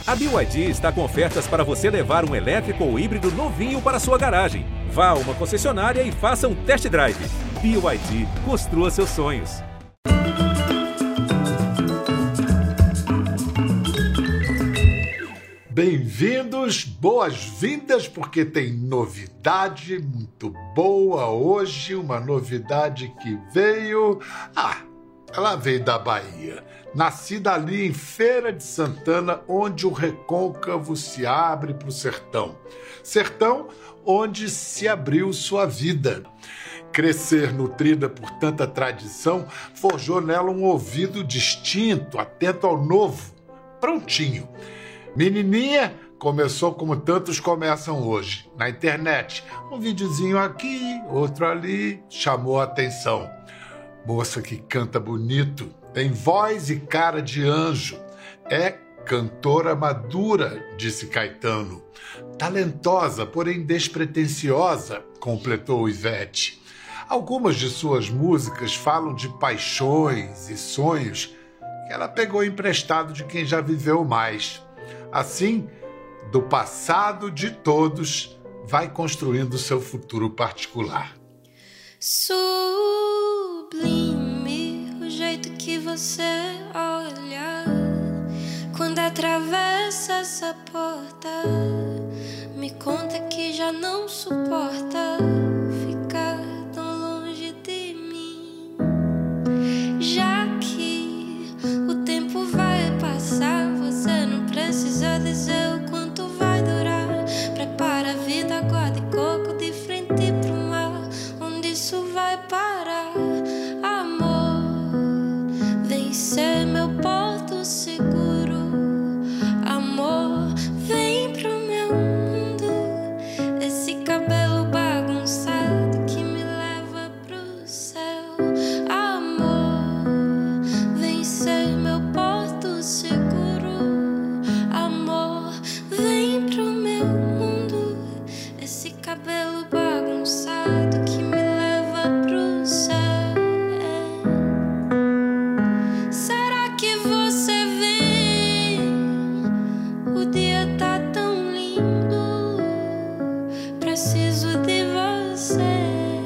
A BYD está com ofertas para você levar um elétrico ou híbrido novinho para sua garagem. Vá a uma concessionária e faça um test drive. BYD, construa seus sonhos. Bem-vindos, boas-vindas, porque tem novidade muito boa hoje, uma novidade que veio... ela veio da Bahia, nascida ali em Feira de Santana, onde o recôncavo se abre para o sertão. Sertão onde se abriu sua vida. Crescer nutrida por tanta tradição, forjou nela um ouvido distinto, atento ao novo, prontinho. Menininha começou como tantos começam hoje, na internet. Um videozinho aqui, outro ali, chamou a atenção. Moça que canta bonito, tem voz e cara de anjo. É cantora madura, disse Caetano. Talentosa, porém despretensiosa, completou Ivete. Algumas de suas músicas falam de paixões e sonhos que ela pegou emprestado de quem já viveu mais. Assim, do passado de todos, vai construindo seu futuro particular. Sublime o jeito que você olha quando atravessa essa porta. Me conta que já não suporta ficar tão longe de mim. Já que o tempo vai passar, você não precisa dizer o quanto vai durar. Prepara a vida, guarda e coco de frente pro mar, onde isso vai parar. Amor, vem ser meu porto seguro. Amor, vem pro meu mundo. Esse cabelo bagunçado que me leva pro céu. Amor, vem ser meu porto seguro. Amor, vem pro meu mundo. Esse cabelo bagunçado que me leva pro céu. Será que você vem? O dia tá tão lindo. Preciso de você.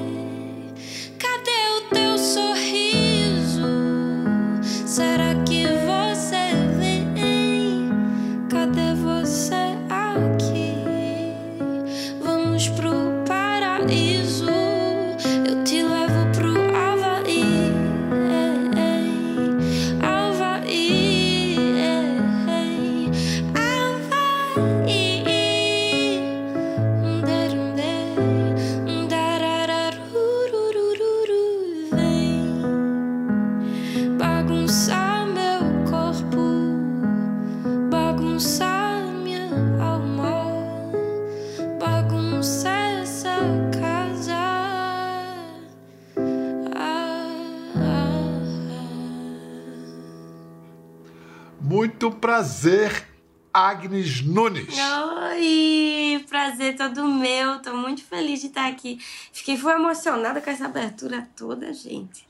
Cadê o teu sorriso? Será que você vem? Cadê você aqui? Vamos pro paraíso. Eu te levo pro Havaí. Havaí. Havaí. Vem bagunçar meu corpo, bagunçar minha alma, bagunçar essa casa. Muito prazer, Agnes Nunes. Oi, prazer todo meu. Tô muito feliz de estar aqui. Foi emocionada com essa abertura toda, gente.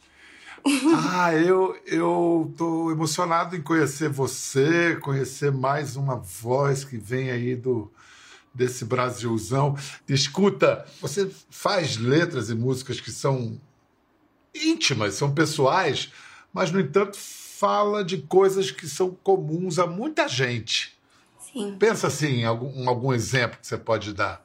Eu tô emocionado em conhecer você, conhecer mais uma voz que vem aí desse Brasilzão. Escuta, você faz letras e músicas que são íntimas, são pessoais, mas, no entanto, fala de coisas que são comuns a muita gente. Sim. Pensa assim, algum exemplo que você pode dar.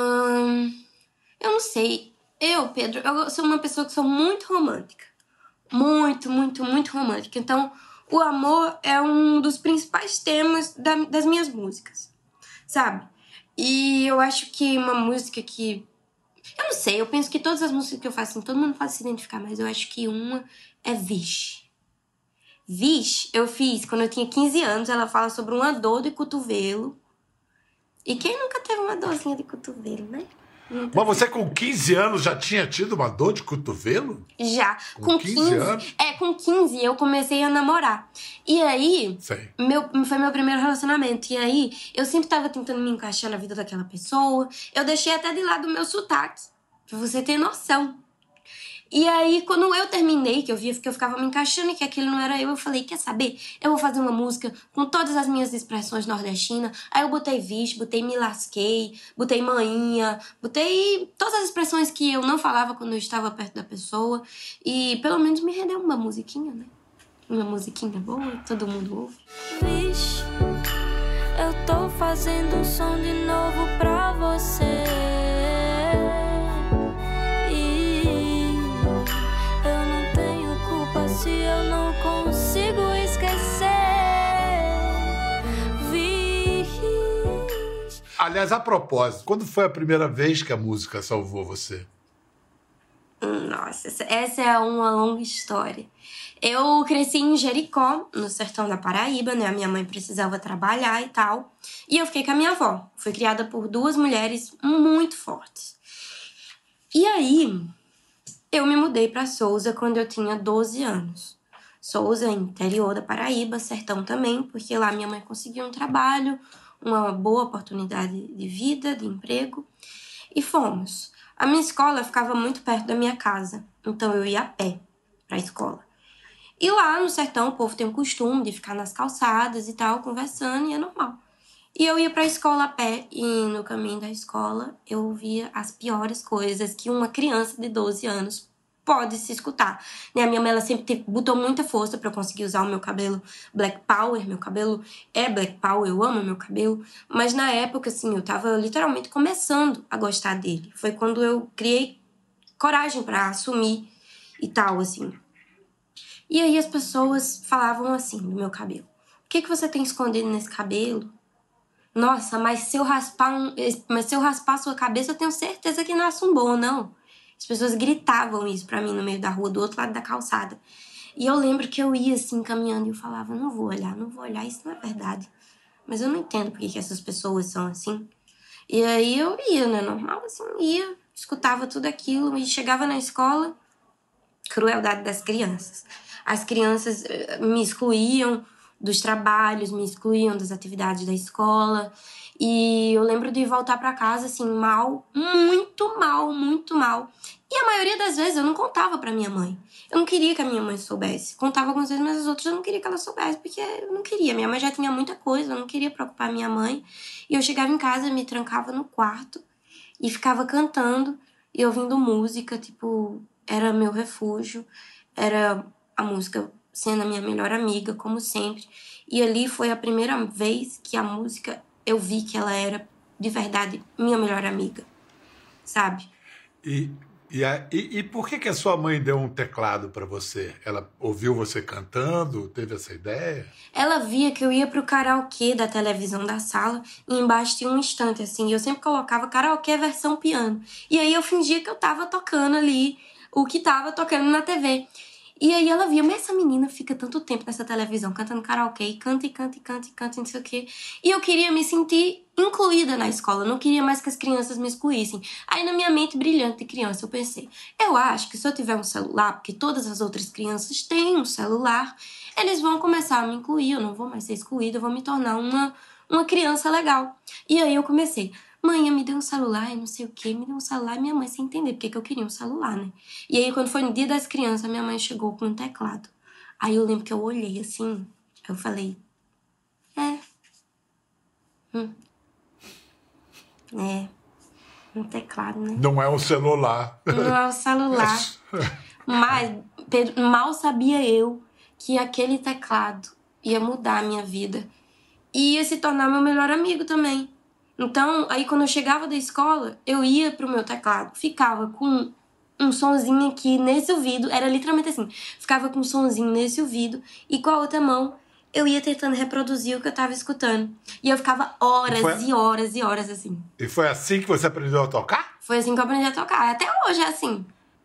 Eu não sei. Pedro, eu sou uma pessoa que sou muito romântica. Muito, muito, muito romântica. Então, o amor é um dos principais temas das minhas músicas, sabe? E eu acho que uma música que... Eu não sei, eu penso que todas as músicas que eu faço, assim, todo mundo pode se identificar, mas eu acho que uma é Vixe. Vixe, eu fiz quando eu tinha 15 anos. Ela fala sobre uma dor de cotovelo. E quem nunca teve uma dorzinha de cotovelo, né? Mas você com 15 anos já tinha tido uma dor de cotovelo? Já. Com 15 anos? Com 15 eu comecei a namorar. E aí, Sei. foi meu primeiro relacionamento. E aí, eu sempre tava tentando me encaixar na vida daquela pessoa. Eu deixei até de lado o meu sotaque, pra você ter noção. E aí, quando eu terminei, que eu via que eu ficava me encaixando e que aquilo não era eu falei, quer saber? Eu vou fazer uma música com todas as minhas expressões nordestinas. Aí eu botei vixe, botei me lasquei, botei manhinha, botei todas as expressões que eu não falava quando eu estava perto da pessoa. E pelo menos me rendeu uma musiquinha, né? Uma musiquinha boa, todo mundo ouve. Vixe, eu tô fazendo um som de novo pra você. Se eu não consigo esquecer. Aliás, a propósito, quando foi a primeira vez que a música salvou você? Nossa, essa é uma longa história. Eu cresci em Jericó, no sertão da Paraíba, né? A minha mãe precisava trabalhar e tal. E eu fiquei com a minha avó. Fui criada por duas mulheres muito fortes. E aí, eu me mudei para Souza quando eu tinha 12 anos. Souza, interior da Paraíba, sertão também, porque lá minha mãe conseguiu um trabalho, uma boa oportunidade de vida, de emprego. E fomos. A minha escola ficava muito perto da minha casa, então eu ia a pé para a escola. E lá no sertão o povo tem o costume de ficar nas calçadas e tal, conversando, e é normal. E eu ia para a escola a pé, e no caminho da escola eu ouvia as piores coisas que uma criança de 12 anos pode se escutar. Né? A minha mãe ela sempre botou muita força para eu conseguir usar o meu cabelo Black Power. Meu cabelo é Black Power, eu amo meu cabelo. Mas na época, assim, eu tava literalmente começando a gostar dele. Foi quando eu criei coragem para assumir e tal, assim. E aí as pessoas falavam assim do meu cabelo. O que você tem escondido nesse cabelo? Nossa, mas se eu raspar a sua cabeça, eu tenho certeza que nasce um bom, não? As pessoas gritavam isso pra mim no meio da rua, do outro lado da calçada. E eu lembro que eu ia assim, caminhando, e eu falava, não vou olhar, isso não é verdade. Mas eu não entendo por que essas pessoas são assim. E aí eu ia, né, normal, assim, ia, escutava tudo aquilo, e chegava na escola, crueldade das crianças. As crianças me excluíam dos trabalhos, me excluíam das atividades da escola. E eu lembro de voltar pra casa, assim, mal, muito mal, muito mal. E a maioria das vezes eu não contava pra minha mãe. Eu não queria que a minha mãe soubesse. Contava algumas vezes, mas as outras eu não queria que ela soubesse, porque eu não queria. Minha mãe já tinha muita coisa, eu não queria preocupar minha mãe. E eu chegava em casa, me trancava no quarto e ficava cantando e ouvindo música, tipo, era meu refúgio. Era a música sendo a minha melhor amiga, como sempre. E ali foi a primeira vez que a música, eu vi que ela era, de verdade, minha melhor amiga, sabe? E por que a sua mãe deu um teclado para você? Ela ouviu você cantando? Teve essa ideia? Ela via que eu ia pro karaokê da televisão da sala e embaixo tinha um estante, assim, e eu sempre colocava karaokê versão piano. E aí eu fingia que eu tava tocando ali o que tava tocando na TV. E aí ela via, mas essa menina fica tanto tempo nessa televisão cantando karaokê, canta, não sei o quê. E eu queria me sentir incluída na escola, não queria mais que as crianças me excluíssem. Aí na minha mente brilhante de criança eu pensei, eu acho que se eu tiver um celular, porque todas as outras crianças têm um celular, eles vão começar a me incluir, eu não vou mais ser excluída, eu vou me tornar uma criança legal. E aí eu comecei, mãe, me deu um celular e não sei o que, me deu um celular e minha mãe sem entender porque que eu queria um celular, né? E aí quando foi no dia das crianças, minha mãe chegou com um teclado. Aí eu lembro que eu olhei assim, eu falei, um teclado, né? Não é um celular. Não é um celular. Mas, Pedro, mal sabia eu que aquele teclado ia mudar a minha vida. E ia se tornar meu melhor amigo também. Então, aí quando eu chegava da escola, eu ia pro meu teclado, ficava com um sonzinho aqui nesse ouvido, era literalmente assim, ficava com um sonzinho nesse ouvido e com a outra mão eu ia tentando reproduzir o que eu tava escutando. E eu ficava horas e horas e horas assim. E foi assim que você aprendeu a tocar? Foi assim que eu aprendi a tocar. Até hoje é assim.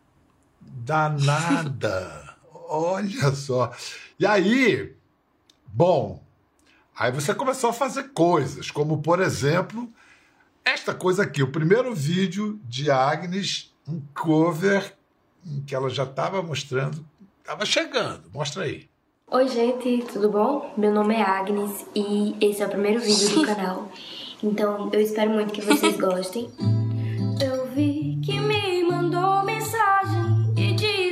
Danada! Olha só. E aí, bom, aí você começou a fazer coisas, como, por exemplo, esta coisa aqui, o primeiro vídeo de Agnes, um cover em que ela já estava mostrando, estava chegando. Mostra aí. Oi, gente, tudo bom? Meu nome é Agnes e esse é o primeiro vídeo do canal. Então, eu espero muito que vocês gostem. Eu vi que me mandou mensagem e disse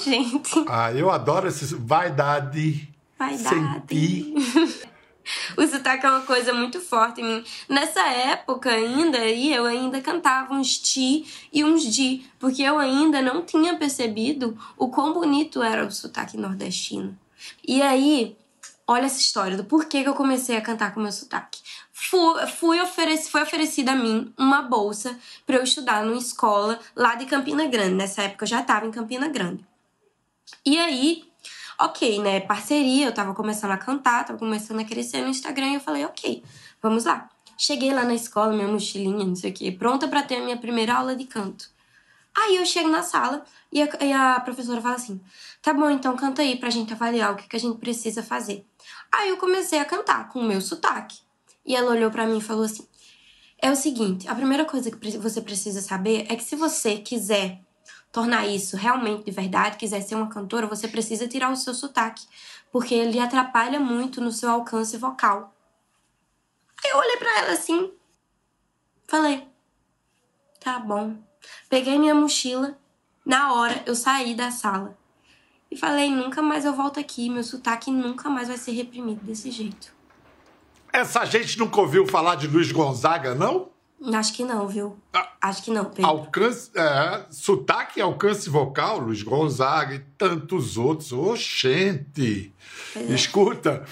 gente. Eu adoro esse vaidade. Senti. O sotaque é uma coisa muito forte em mim. Nessa época ainda, eu ainda cantava uns ti e uns di, porque eu ainda não tinha percebido o quão bonito era o sotaque nordestino. E aí, olha essa história do porquê que eu comecei a cantar com o meu sotaque. Foi oferecida a mim uma bolsa para eu estudar numa escola lá de Campina Grande. Nessa época eu já estava em Campina Grande. E aí, ok, né, parceria, eu tava começando a cantar, tava começando a crescer no Instagram e eu falei, ok, vamos lá. Cheguei lá na escola, minha mochilinha, não sei o quê, pronta pra ter a minha primeira aula de canto. Aí eu chego na sala e a professora fala assim, tá bom, então canta aí pra gente avaliar o que a gente precisa fazer. Aí eu comecei a cantar com o meu sotaque. E ela olhou pra mim e falou assim, é o seguinte, a primeira coisa que você precisa saber é que se você quiser tornar isso realmente de verdade, quiser ser uma cantora, você precisa tirar o seu sotaque, porque ele atrapalha muito no seu alcance vocal. Aí eu olhei pra ela assim, falei, tá bom. Peguei minha mochila, na hora eu saí da sala e falei, nunca mais eu volto aqui, meu sotaque nunca mais vai ser reprimido desse jeito. Essa gente nunca ouviu falar de Luiz Gonzaga, não? Acho que não, viu? Acho que não, Pedro. Sotaque e alcance vocal, Luiz Gonzaga e tantos outros. Oxente! Escuta,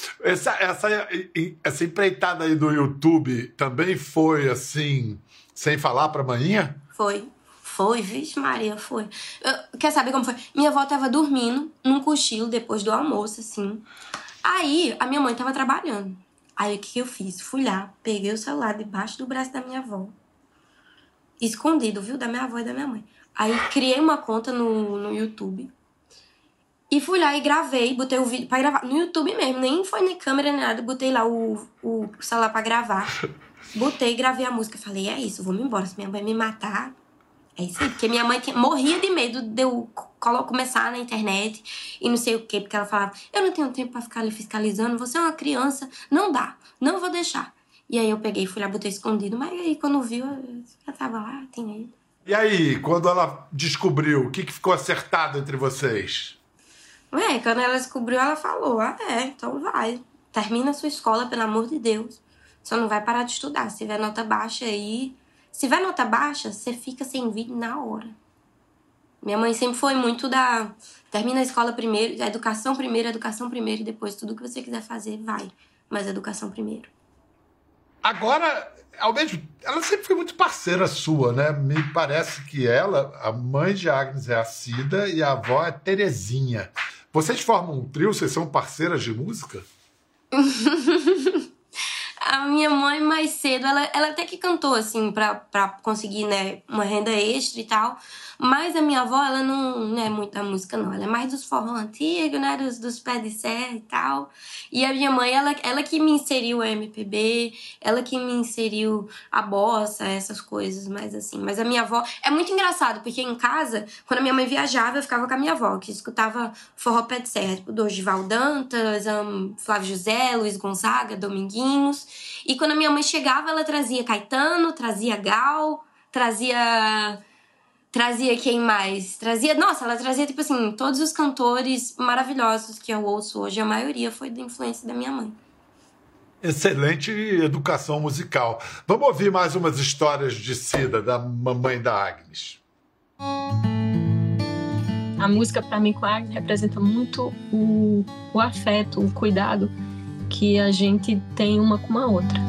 essa empreitada aí do YouTube também foi assim, sem falar pra manhinha? Foi, vixe Maria, foi. Quer saber como foi? Minha avó tava dormindo num cochilo depois do almoço, assim. Aí, a minha mãe tava trabalhando. Aí, o que eu fiz? Fui lá, peguei o celular debaixo do braço da minha avó. Escondido, viu? Da minha avó e da minha mãe. Aí, criei uma conta no YouTube. E fui lá e gravei, botei o vídeo pra gravar. No YouTube mesmo, nem foi na câmera nem nada. Botei lá o celular pra gravar. Botei, gravei a música. Falei, é isso, vou me embora. Se minha mãe me matar... É isso aí, porque minha mãe morria de medo de eu começar na internet e não sei o quê, porque ela falava, eu não tenho tempo pra ficar ali fiscalizando, você é uma criança, não dá, não vou deixar. E aí eu peguei, fui lá, botei escondido, mas aí quando viu, eu já tava lá, tinha ido. E aí, quando ela descobriu, o que ficou acertado entre vocês? Quando ela descobriu, ela falou, então vai, termina a sua escola, pelo amor de Deus, só não vai parar de estudar, se tiver nota baixa aí... Se tiver nota baixa, você fica sem vídeo na hora. Minha mãe sempre foi muito da... Termina a escola primeiro, a educação primeiro e depois tudo que você quiser fazer, vai. Mas educação primeiro. Agora, ela sempre foi muito parceira sua, né? Me parece que ela, a mãe de Agnes é a Cida e a avó é Terezinha. Vocês formam um trio? Vocês são parceiras de música? A minha mãe, mais cedo, ela até que cantou, assim, pra conseguir, né, uma renda extra e tal. Mas a minha avó, ela não é muito da música, não. Ela é mais dos forró antigos, né, dos pés de serra e tal. E a minha mãe, ela que me inseriu a MPB, ela que me inseriu a bossa, essas coisas, mais assim. Mas a minha avó... É muito engraçado, porque em casa, quando a minha mãe viajava, eu ficava com a minha avó, que escutava forró pé de serra, tipo, Dorival Dantas, Flávio José, Luiz Gonzaga, Dominguinhos. E quando a minha mãe chegava, ela trazia Caetano, trazia Gal, trazia quem mais? Ela trazia, tipo assim, todos os cantores maravilhosos que eu ouço hoje. A maioria foi da influência da minha mãe. Excelente educação musical. Vamos ouvir mais umas histórias de Cida, da mamãe da Agnes. A música, para mim, com a Agnes, representa muito o afeto, o cuidado que a gente tem uma com a outra.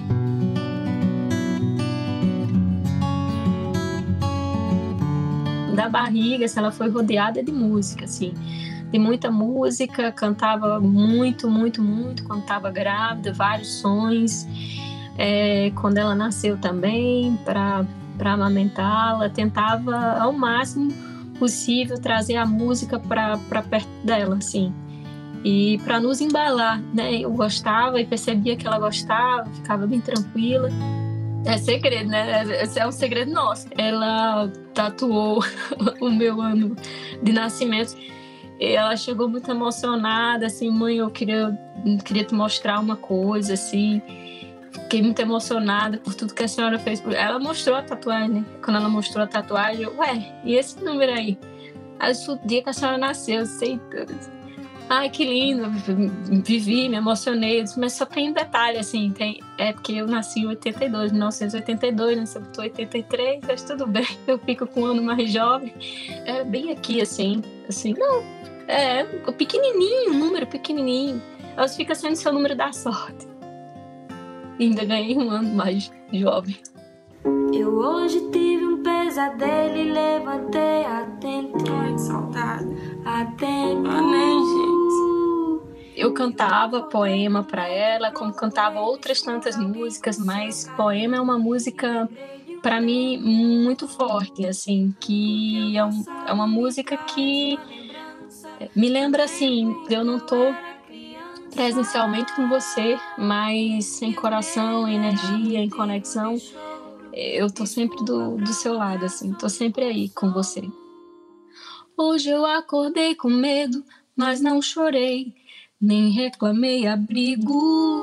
Da barriga, assim, ela foi rodeada de música, assim, de muita música, cantava muito quando estava grávida, vários sons. Quando ela nasceu também, para amamentá-la, tentava ao máximo possível trazer a música para perto dela, assim. E para nos embalar, né? Eu gostava e percebia que ela gostava, ficava bem tranquila. É segredo, né? Esse é um segredo nosso. Ela tatuou o meu ano de nascimento. E ela chegou muito emocionada, assim, mãe, eu queria te mostrar uma coisa, assim. Fiquei muito emocionada por tudo que a senhora fez. Ela mostrou a tatuagem, né? Quando ela mostrou a tatuagem, eu, e esse número aí? Aí o dia que a senhora nasceu, eu sei tudo. Ai, que lindo, vivi, me emocionei. Mas só tem um detalhe, assim, é porque eu nasci em 1982, né? Se eu tô em 83, mas tudo bem, eu fico com um ano mais jovem. É bem aqui, assim, não, o pequenininho, um número pequenininho. Elas ficam sendo seu número da sorte. E ainda ganhei um ano mais jovem. Eu hoje tive um pesadelo e levantei atento. Ai, que saudade. Atento. Ah, nem, gente. Eu cantava poema para ela, como cantava outras tantas músicas, mas poema é uma música, para mim, muito forte, assim, que é uma música que me lembra, assim, eu não tô presencialmente com você, mas em coração, em energia, em conexão, eu tô sempre do seu lado, assim, tô sempre aí com você. Hoje eu acordei com medo, mas não chorei, nem reclamei abrigo.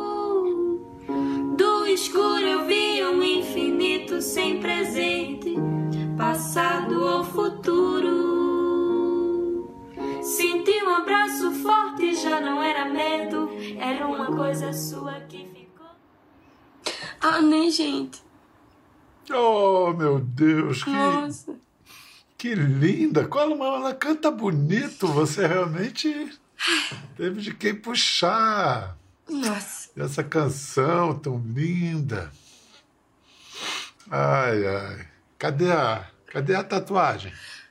Do escuro eu vi um infinito sem presente, passado ou futuro. Senti um abraço forte, já não era medo, era uma coisa sua que ficou. Ah, nem, gente. Oh, meu Deus, Nossa. que linda. Ela canta bonito, você realmente teve de quem puxar. Nossa. Essa canção tão linda. Ai, ai. Cadê a tatuagem?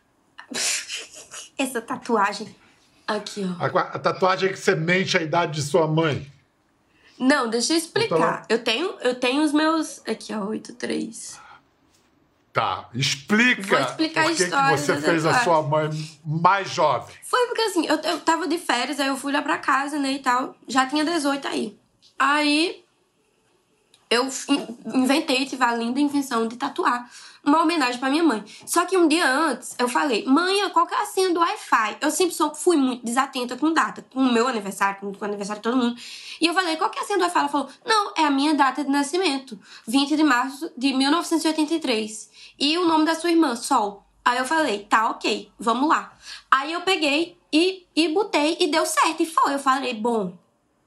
Essa tatuagem aqui, ó. A tatuagem que você a idade de sua mãe. Não, deixa eu explicar. Eu tenho os meus... Aqui, ó, 83. Tá, explica. Vou explicar por a que história você da fez a tatuagem. sua mãe mais jovem. Foi porque, assim, eu tava de férias, aí eu fui lá pra casa, né, e tal. Já tinha 18 aí. Aí, eu inventei, tive a linda invenção de tatuar uma homenagem pra minha mãe. Só que um dia antes, eu falei, mãe, qual que é a senha do Wi-Fi? Eu sempre fui muito desatenta com data, com o meu aniversário, com o aniversário de todo mundo. E eu falei, qual que é a senha do Wi-Fi? Ela falou, não, é a minha data de nascimento, 20 de março de 1983. E o nome da sua irmã, Sol. Aí eu falei, tá, ok, vamos lá. Aí eu peguei e botei e deu certo. E foi, eu falei, bom.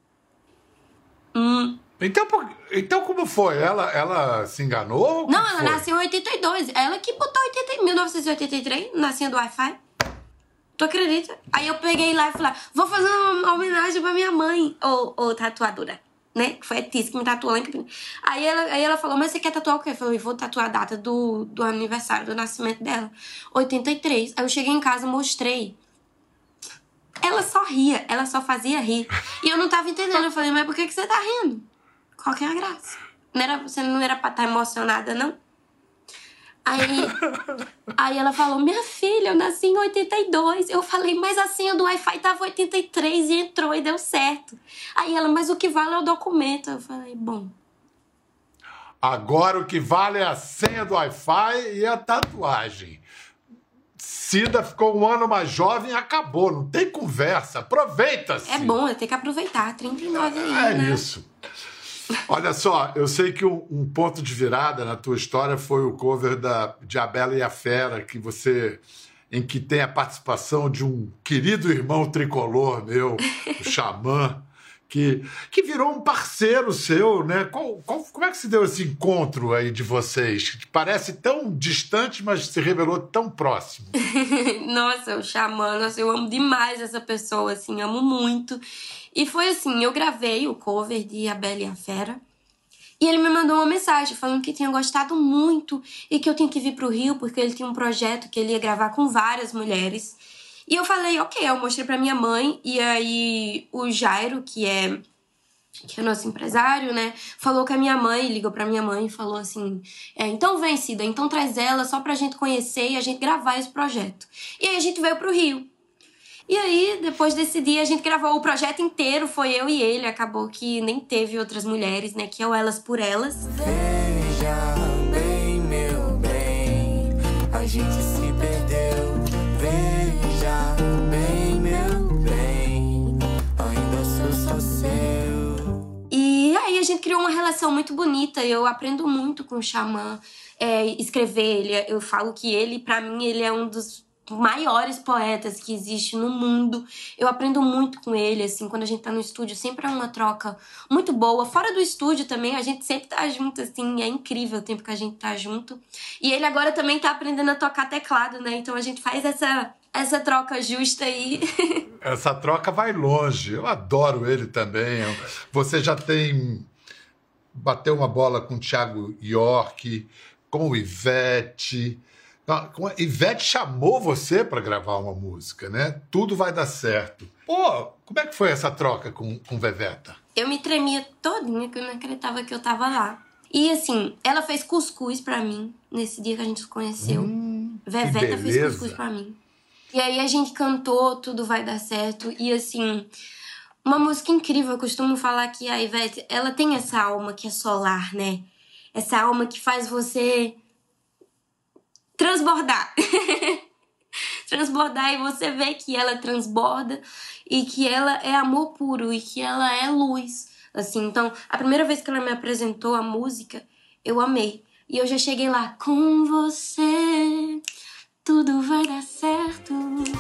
Então como foi? Ela se enganou? Não, ela nasceu em 82. Ela que botou 1983, nasceu do Wi-Fi. Tu acredita? Aí eu peguei lá e falei, vou fazer uma homenagem pra minha mãe, ou tatuadora, né? Que foi a Tis que me tatuou lá em Campinas. Aí ela falou, mas você quer tatuar o quê? Eu falei, vou tatuar a data do aniversário, do nascimento dela. 83. Aí eu cheguei em casa, mostrei. Ela só ria, ela só fazia rir. E eu não tava entendendo. Eu falei, mas por que você tá rindo? Qual que é a graça? Você não era pra estar emocionada, não? Aí ela falou, minha filha, eu nasci em 82. Eu falei, mas a senha do Wi-Fi tava 83 e entrou e deu certo. Aí ela, mas o que vale é o documento. Eu falei, bom. Agora o que vale é a senha do Wi-Fi e a tatuagem. Cida ficou um ano mais jovem e acabou. Não tem conversa. Aproveita-se. É bom, eu tenho que aproveitar. 39 aí, É né? isso. Olha só, eu sei que um ponto de virada na tua história foi o cover de A Bela e a Fera, em que tem a participação de um querido irmão tricolor meu, o Xamã, que virou um parceiro seu, né? Como é que se deu esse encontro aí de vocês? Que parece tão distante, mas se revelou tão próximo. Nossa, o Xamã, nossa, eu amo demais essa pessoa, assim, amo muito. E foi assim, eu gravei o cover de A Bela e a Fera. E ele me mandou uma mensagem falando que tinha gostado muito e que eu tinha que vir pro Rio porque ele tinha um projeto que ele ia gravar com várias mulheres. E eu falei, ok, eu mostrei pra minha mãe. E aí o Jairo, que é nosso empresário, né, falou com a minha mãe, ligou pra minha mãe e falou assim, então vem, Cida, então traz ela só pra gente conhecer e a gente gravar esse projeto. E aí a gente veio pro Rio. E aí, depois desse dia, a gente gravou o projeto inteiro, foi eu e ele. Acabou que nem teve outras mulheres, né, que é o Elas por Elas. Veja bem, meu bem, a gente se perdeu. Veja bem, meu bem, ainda sou só seu. E aí a gente criou uma relação muito bonita. Eu aprendo muito com o Xamã, escrever. Eu falo que ele, pra mim, ele é um dos maiores poetas que existem no mundo. Eu aprendo muito com ele, assim, quando a gente tá no estúdio, sempre é uma troca muito boa. Fora do estúdio também, a gente sempre tá junto, assim, é incrível o tempo que a gente tá junto. E ele agora também tá aprendendo a tocar teclado, né? Então a gente faz essa troca justa aí. Essa troca vai longe. Eu adoro ele também. Você já bateu uma bola com o Thiago York, com o Ivete. Ivete chamou você para gravar uma música, né? Tudo vai dar certo. Pô, como é que foi essa troca com Veveta? Eu me tremia todinha, que eu não acreditava que eu tava lá. E assim, ela fez cuscuz pra mim, nesse dia que a gente se conheceu. Veveta fez cuscuz pra mim. E aí a gente cantou Tudo Vai Dar Certo. E assim, uma música incrível. Eu costumo falar que a Ivete, ela tem essa alma que é solar, né? Essa alma que faz você transbordar. Transbordar, e você vê que ela transborda e que ela é amor puro e que ela é luz, assim. Então, a primeira vez que ela me apresentou a música, eu amei. E eu já cheguei lá, com você, tudo vai dar certo.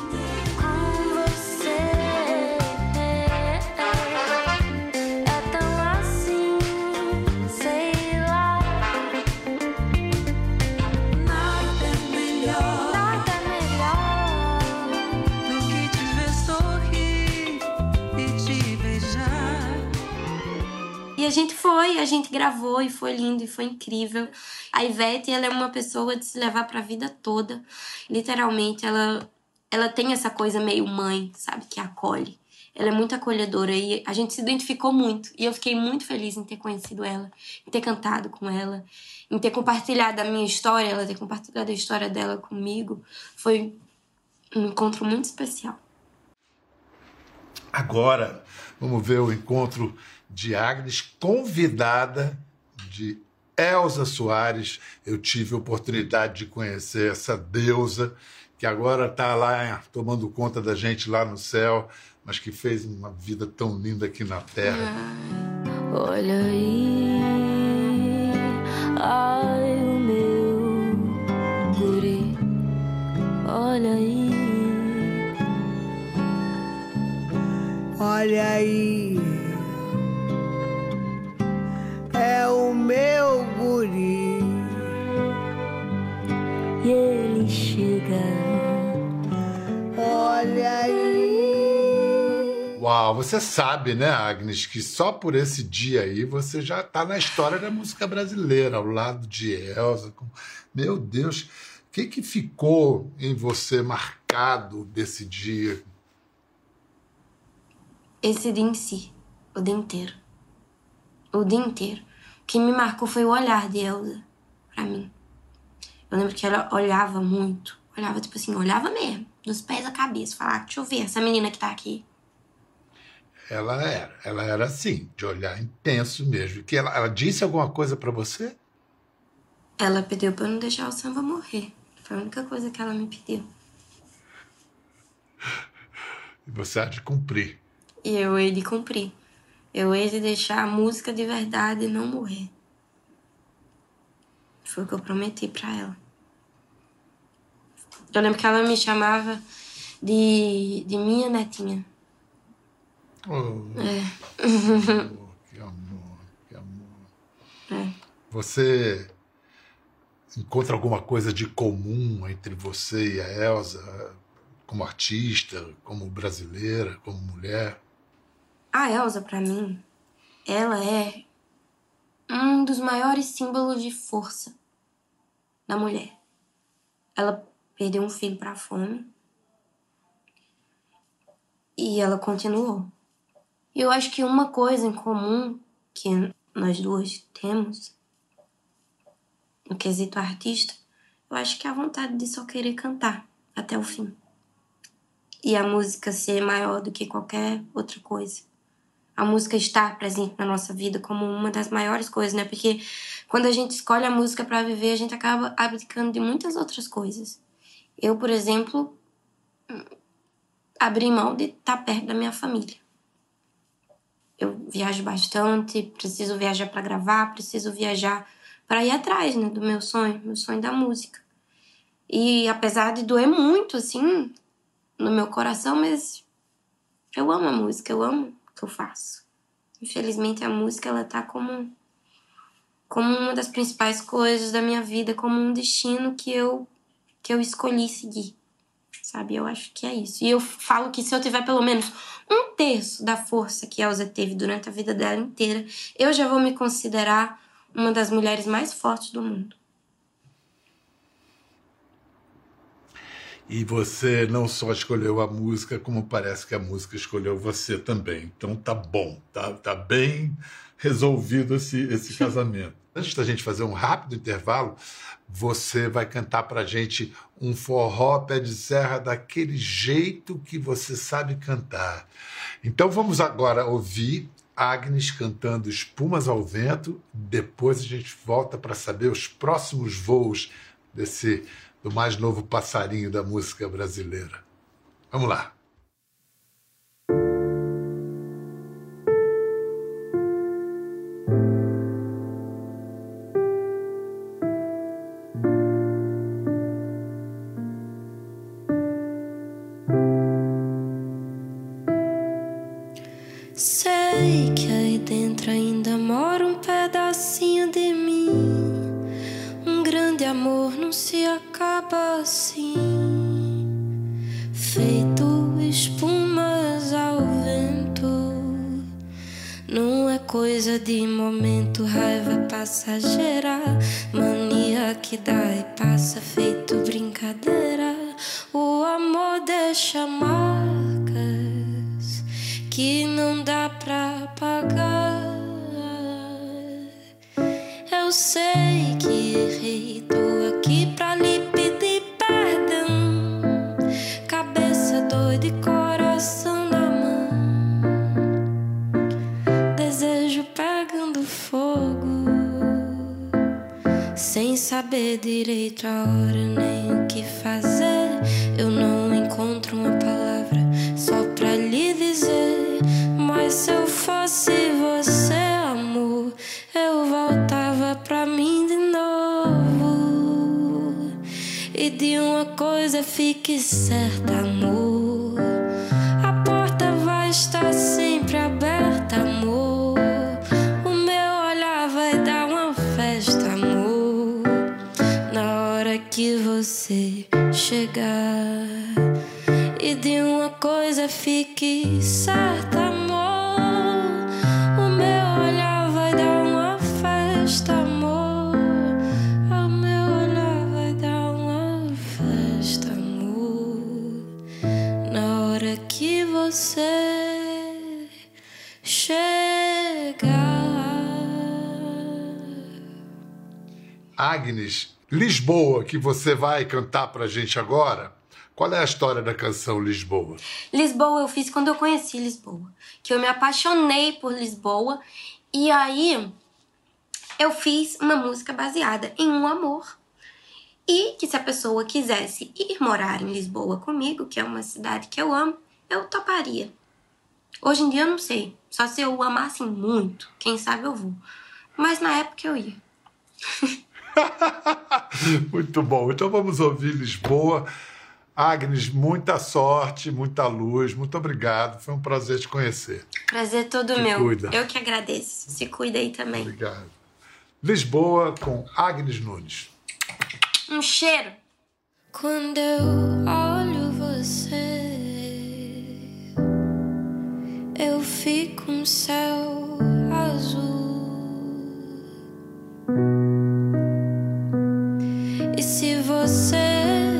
E a gente gravou e foi lindo e foi incrível. A Ivete, ela é uma pessoa de se levar pra vida toda. Literalmente, ela tem essa coisa meio mãe, sabe? Que acolhe. Ela é muito acolhedora e a gente se identificou muito. E eu fiquei muito feliz em ter conhecido ela, em ter cantado com ela, em ter compartilhado a minha história, ela ter compartilhado a história dela comigo. Foi um encontro muito especial. Agora, vamos ver o encontro de Agnes, convidada de Elza Soares. Eu tive a oportunidade de conhecer essa deusa, que agora está lá tomando conta da gente lá no céu, mas que fez uma vida tão linda aqui na Terra. Olha aí, ai, o meu guri, olha aí. Olha aí, é o meu guri. E ele chega. Olha aí. Uau, você sabe, né, Agnes, que só por esse dia aí você já está na história da música brasileira, ao lado de Elza. Meu Deus, o que ficou em você marcado desse dia? Esse dia em si, o dia inteiro. O dia inteiro. O que me marcou foi o olhar de Elza pra mim. Eu lembro que ela olhava muito. Olhava, tipo assim, olhava mesmo. Dos pés à cabeça. Falava, deixa eu ver essa menina que tá aqui. Ela era assim, de olhar intenso mesmo. Que ela disse alguma coisa pra você? Ela pediu pra eu não deixar o samba morrer. Foi a única coisa que ela me pediu. E você há de cumprir. E eu hei de cumprir. Eu hei de deixar a música de verdade não morrer. Foi o que eu prometi pra ela. Eu lembro que ela me chamava de minha netinha. Oh, É. que amor, que amor. É. Você encontra alguma coisa de comum entre você e a Elza, como artista, como brasileira, como mulher? A Elza, pra mim, ela é um dos maiores símbolos de força da mulher. Ela perdeu um filho pra fome e ela continuou. E eu acho que uma coisa em comum que nós duas temos, no quesito artista, eu acho que é a vontade de só querer cantar até o fim. E a música ser maior do que qualquer outra coisa. A música estar presente na nossa vida como uma das maiores coisas, né? Porque quando a gente escolhe a música pra viver, a gente acaba abdicando de muitas outras coisas. Eu, por exemplo, abri mão de estar perto da minha família. Eu viajo bastante, preciso viajar pra gravar, preciso viajar pra ir atrás, né, do meu sonho da música. E apesar de doer muito, assim, no meu coração, mas eu amo a música, eu amo o que eu faço. Infelizmente, a música, ela tá como uma das principais coisas da minha vida, como um destino que eu escolhi seguir, sabe? Eu acho que é isso. E eu falo que se eu tiver pelo menos 1/3 da força que a Elza teve durante a vida dela inteira, eu já vou me considerar uma das mulheres mais fortes do mundo. E você não só escolheu a música, como parece que a música escolheu você também. Então tá bom, tá bem resolvido esse casamento. Antes da gente fazer um rápido intervalo, você vai cantar pra gente um forró pé de serra daquele jeito que você sabe cantar. Então vamos agora ouvir Agnes cantando Espumas ao Vento. Depois a gente volta para saber os próximos voos do mais novo passarinho da música brasileira. Vamos lá. Sei que aí dentro ainda mora um pedacinho de mim. Um grande amor não se acaba assim, feito espumas ao vento. Não é coisa de momento, raiva passageira, mania que dá e passa feito brincadeira. O amor deixa marcas que não dá pra apagar. Eu sei que errei, tô aqui pra lhe pedir perdão. Cabeça doida e coração na mão, desejo pegando fogo, sem saber direito a hora nem o que fazer. Eu não encontro uma palavra só pra lhe dizer, mas se eu fosse você, amor, eu voltava pra mim de novo. E de uma coisa fique certa, amor, a porta vai estar sempre aberta, amor. O meu olhar vai dar uma festa, amor, na hora que você chegar. E de uma coisa fique certa, amor, o meu olhar vai dar uma festa, amor. O meu olhar vai dar uma festa, amor, na hora que você chegar. Agnes, Lisboa, que você vai cantar pra gente agora. Qual é a história da canção Lisboa? Lisboa eu fiz quando eu conheci Lisboa, que eu me apaixonei por Lisboa, e aí eu fiz uma música baseada em um amor, e que se a pessoa quisesse ir morar em Lisboa comigo, que é uma cidade que eu amo, eu toparia. Hoje em dia eu não sei, só se eu amasse muito, quem sabe eu vou, mas na época eu ia. Muito bom, então vamos ouvir Lisboa. Agnes, muita sorte, muita luz, muito obrigado. Foi um prazer te conhecer. Prazer todo Se meu. cuida. Eu que agradeço. Se cuida aí também. Obrigado. Lisboa com Agnes Nunes. Um cheiro. Quando eu olho você, eu fico um céu azul. E se você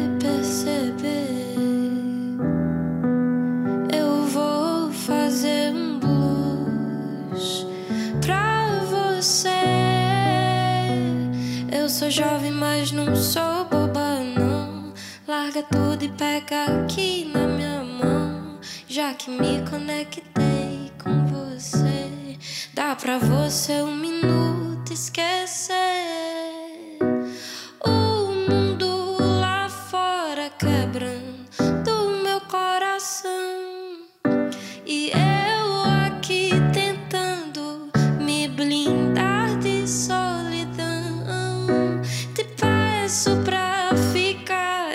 sou jovem, mas não sou boba, não. Larga tudo e pega aqui na minha mão. Já que me conectei com você, dá pra você 1 minuto esquecer o mundo lá fora quebrando meu coração. E eu aqui tentando me blindar de solidão. Pra ficar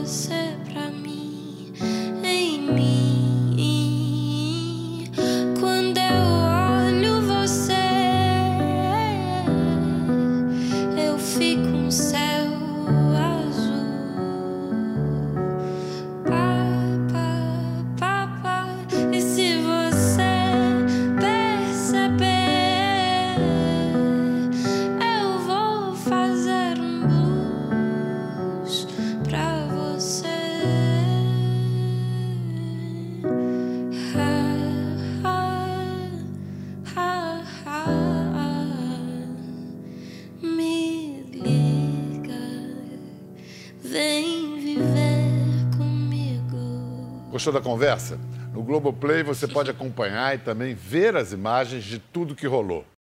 você pra mim, em mim. Quando eu olho você, eu fico um céu azul. E se você perceber, eu vou fazer um blues pra você. Me liga, vem viver comigo. Gostou da conversa? No Globoplay você pode acompanhar e também ver as imagens de tudo que rolou.